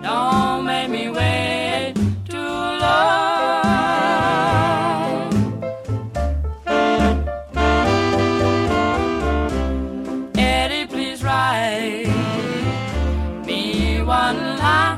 Don't make me wait too long. Eddie, please write me one line.